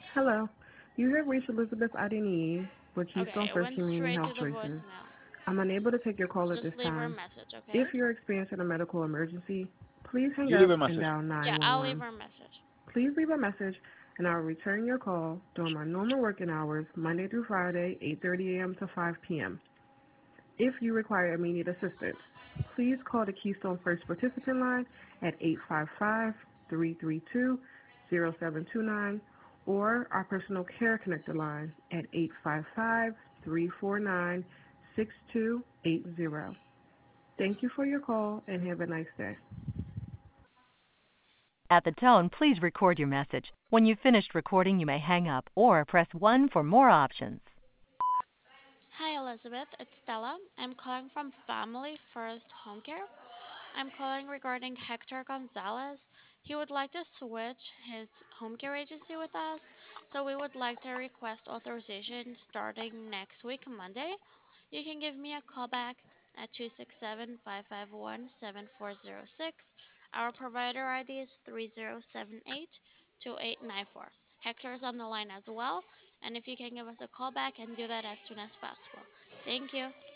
Hello. You have reached Elizabeth Adeniyi with Okay, Keystone it First went Community straight Health to the Choices. voicemail. I'm unable to take your call at this Just leave her a time. message, okay? If you're experiencing a medical emergency, please hang You leave up a and message. dial Yeah, I'll leave 911. her a message. Please leave a message and I will return your call during my normal working hours, Monday through Friday, 8:30 a.m. to 5 p.m. If you require immediate assistance, please call the Keystone First participant line at 855-332-0729 or our personal care connector line at 855-349-6280. Thank you for your call and have a nice day. At the tone, please record your message. When you've finished recording, you may hang up or press 1 for more options. Hi, Elizabeth. It's Stella. I'm calling from Family First Home Care. I'm calling regarding Hector Gonzalez. He would like to switch his home care agency with us, so we would like to request authorization starting next week, Monday. You can give me a call back at 267-551-7406. Our provider ID is 3078-2894. Hector is on the line as well, and if you can give us a call back and do that as soon as possible. Thank you.